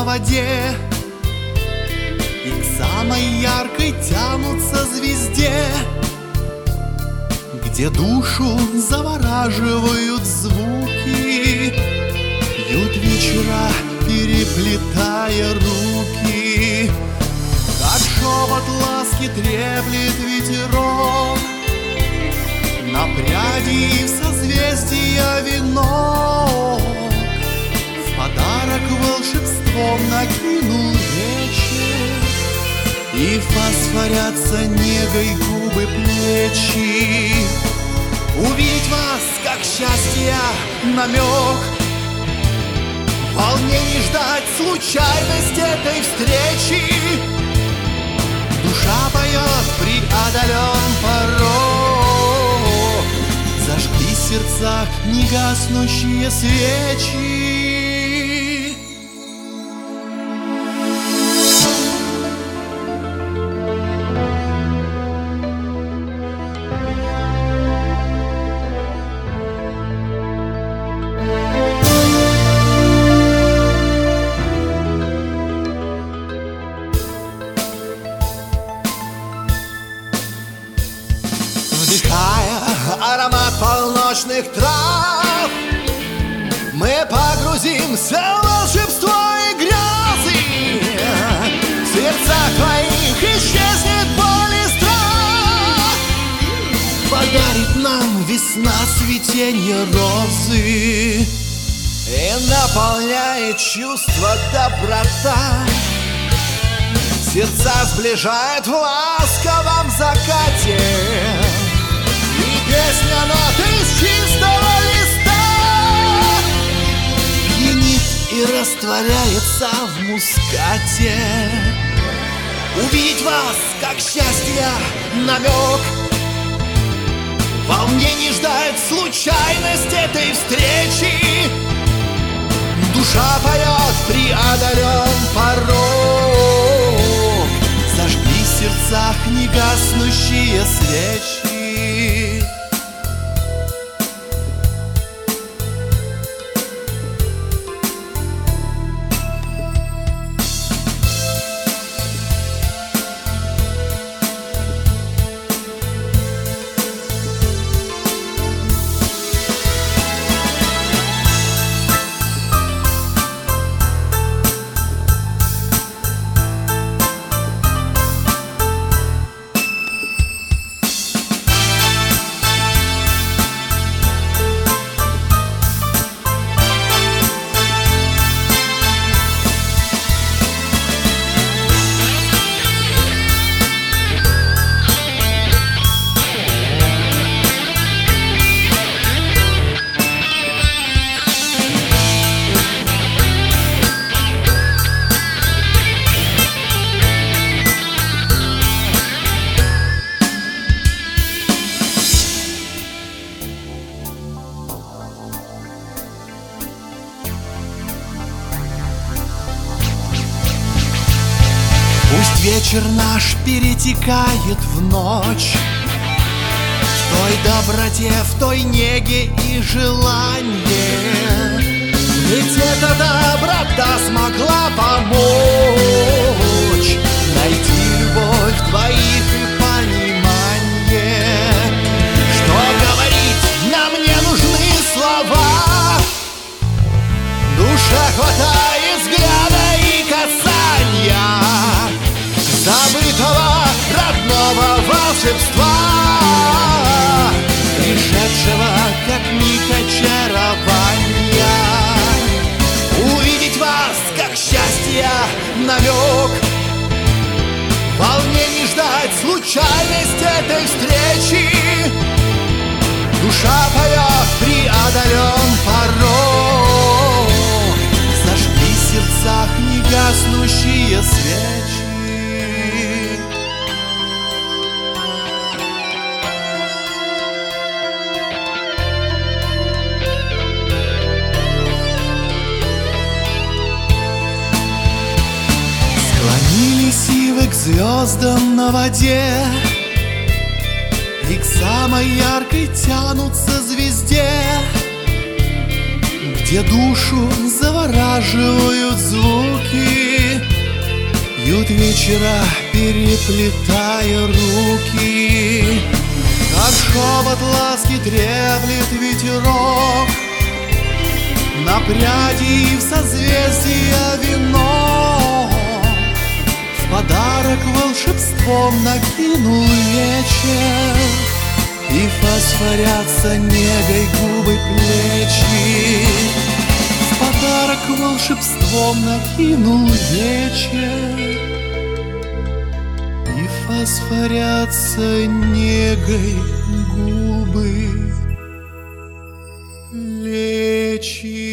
воде, и к самой яркой тянутся звезде, где душу завораживают звуки, пьют вечера, переплетая руки. Как шепот ласки треплет ветерок на пряди и в созвездия венок. В подарок волшебством накинул вечер, и фосфорятся негой губы плечи. Увидеть вас, как счастье намек, волнений ждать случайность этой встречи. Душа поет, преодолен порог, зажгли в сердцах негаснущие свечи. Вдыхая аромат полночных трав, мы погрузимся в волшебство и грезы. В сердцах твоих исчезнет боль и страх, подарит нам весна цветенье розы и наполняет чувство доброта. Сердца сближает в ласковом закате, песня нот из чистого листа пьянит и растворяется в мускате. Увидеть вас, как счастье намек, волнений ждать случайность этой встречи. Душа поет, преодолен порог, зажгли в сердцах негаснущие свечи. Пусть вечер наш перетекает в ночь, в той доброте, в той неге и желании. Ведь эта доброта смогла помочь найти любовь твоих и понимание. Что говорить, нам не нужны слова, душа хватает взгляда и касания забытого родного волшебства, пришедшего как миг очарования. Увидеть вас, как счастье намек, волнений ждать случайность этой встречи. Душа поет, преодолен порог, зажгли в сердцах негаснущие свечи. Склонились ивы к звездам на воде, и к самой яркой тянутся звезде, где душу завораживают звуки, вечера, переплетая руки, как шепот ласки треплет ветерок, на пряди в созвездия венок. В подарок волшебством накинул вечер, и фосфорятся негой губы плечи. В подарок волшебством накинул вечер, и фосфорятся негой губы плечи.